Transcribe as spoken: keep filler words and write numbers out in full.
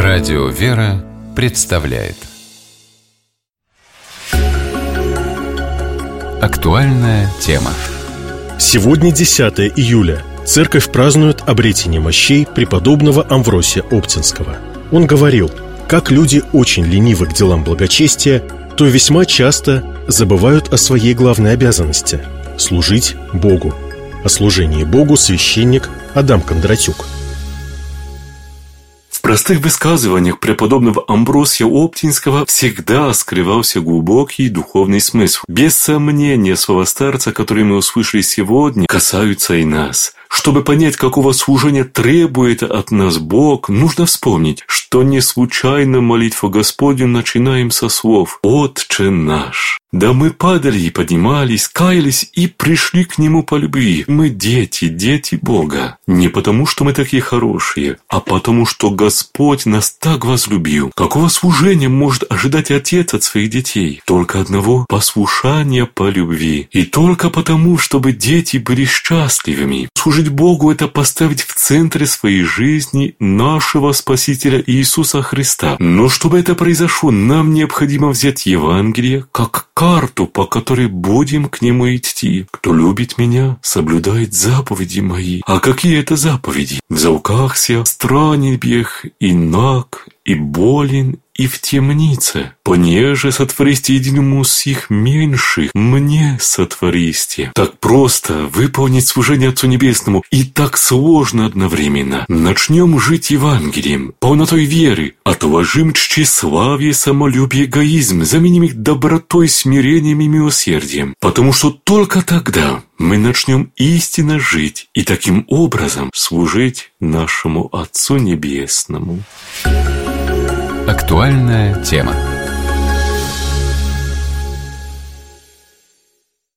Радио «Вера» представляет актуальная тема. Сегодня десятое июля. Церковь празднует обретение мощей преподобного Амвросия Оптинского. Он говорил: как люди очень ленивы к делам благочестия, то весьма часто забывают о своей главной обязанности – служить Богу. О служении Богу священник Адам Кондратюк. В простых высказываниях преподобного Амвросия Оптинского всегда скрывался глубокий духовный смысл. Без сомнения, слова старца, которые мы услышали сегодня, касаются и нас. Чтобы понять, какого служения требует от нас Бог, нужно вспомнить, что не случайно молитву Господню начинаем со слов «Отче наш». Да мы падали и поднимались, каялись и пришли к Нему по любви. Мы дети, дети Бога. Не потому, что мы такие хорошие, а потому, что Господь нас так возлюбил. Какого служения может ожидать Отец от своих детей? Только одного – послушания по любви. И только потому, чтобы дети были счастливыми. Служить Богу – это поставить в центре своей жизни нашего Спасителя Иисуса Христа. Но чтобы это произошло, нам необходимо взять Евангелие как карту, по которой будем к Нему идти. Кто любит Меня, соблюдает заповеди Мои. А какие это заповеди? «Взалкахся, странен бег, и наг, и болен, и в темнице. Понеже сотвористе единому сих меньших, мне сотвористе». Так просто выполнить служение Отцу Небесному и так сложно одновременно. Начнем жить Евангелием, полнотой веры, отложим тщеславие, самолюбие, эгоизм, заменим их добротой, смирением и милосердием. Потому что только тогда мы начнем истинно жить и таким образом служить нашему Отцу Небесному. Актуальная тема.